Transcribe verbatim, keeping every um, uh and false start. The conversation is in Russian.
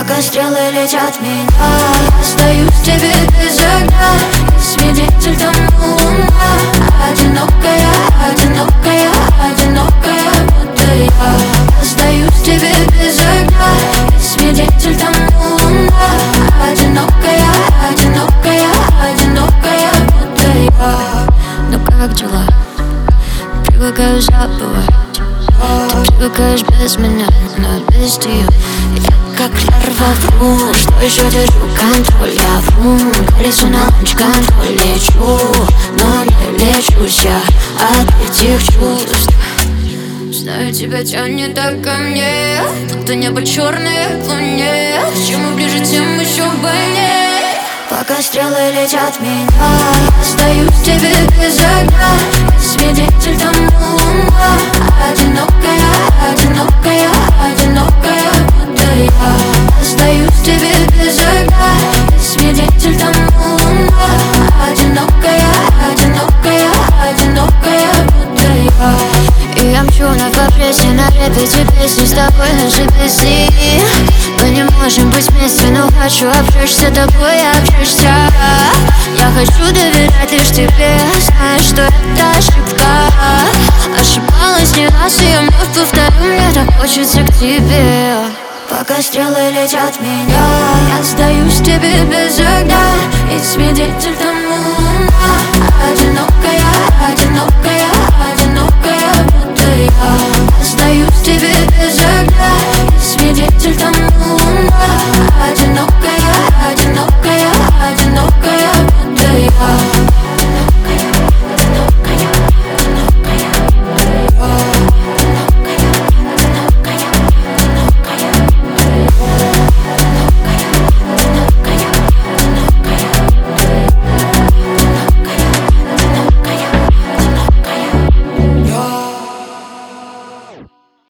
Пока стрелы летят в меня, я остаюсь тебе без огня. И свидетель тому луна. Одинокая, одинокая, одинокая, будто я. Остаюсь тебе без огня. И свидетель тому луна. Одинокая, одинокая, одинокая, будто я. Ну как дела? Привыкаю забывать. Ты привыкаешь без меня, но без тебя я как лярва вру. Что еще держу контроль? Я вру. Колесо на луч, контроль. Лечу, но не лечусь я от этих чувств. Знаю, тебя тянет так ко мне, будто небо черное к луне. Чем мы ближе, тем еще больнее. Пока стрелы летят в меня, я остаюсь тебе без огня. И свидетель тому луна. Одинокая, одинокая, одинокая, будто я. Остаюсь тебе без огня. И свидетель тому луна. Одинокая, одинокая, одинокая, будто я. И я мчу на вопросе, на репете песни с тобой наши песни. Мы не можем быть вместе, но хочу обжечься тобой, обжечься. Я хочу доверять лишь тебе, знаешь, что это ошибка. Ошибалась не раз, и я вновь повторю, мне так хочется к тебе. Пока стрелы летят в меня, я остаюсь тебе без огня. И свидетель тому луна. Одинокая,